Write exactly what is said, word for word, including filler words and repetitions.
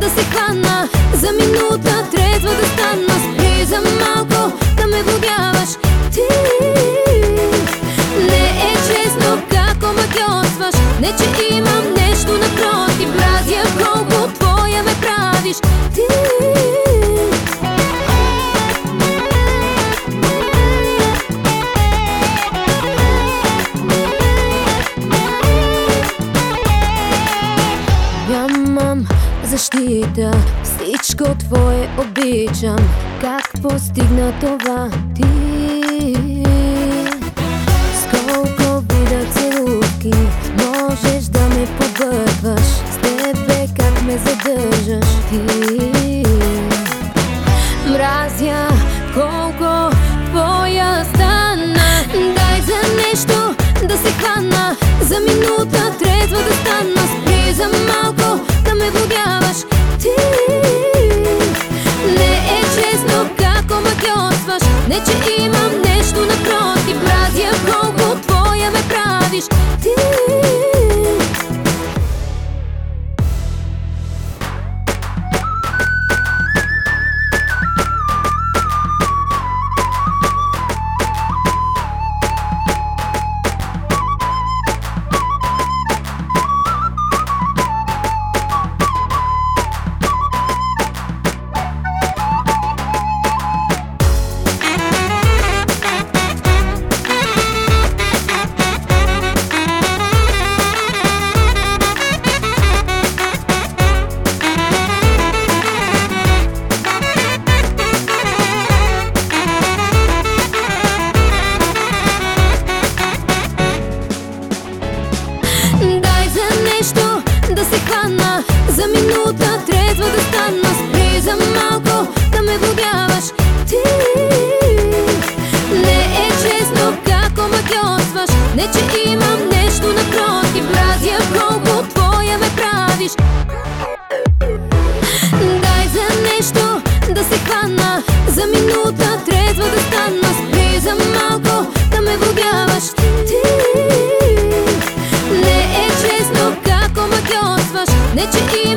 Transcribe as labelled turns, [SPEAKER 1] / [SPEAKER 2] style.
[SPEAKER 1] да се хвана, за минута трезва да стана. Спри за малко да ме водяваш ти. Не е честно как омагьосваш, не че имам нещо напротив. Мразя колко твоя ме правиш ти. Нямам защита, всичко твое обичам. Как постигна това ти? С колко вида целувки можеш да ме побъркваш? С тебе как ме задържаш ти? Мразя колко твоя стана. Дай за нещо да се хвана, за минута трезва да стана. Спри за малко да ме водяваш ти. Не е честно как омагьосваш, не че имам нещо напротив. Мразя колко твоя ме правиш ти. Да се хвана, за минута трезва да стана. Спри за малко да ме водяваш ти. Не е честно как омагьосваш, не че имам нещо напротив. Мразя колко твоя ме правиш. Дай за нещо да се хвана, за минута трезва да стана. Спри за малко да ме водяваш ти. Не е честно как омагьосваш, не че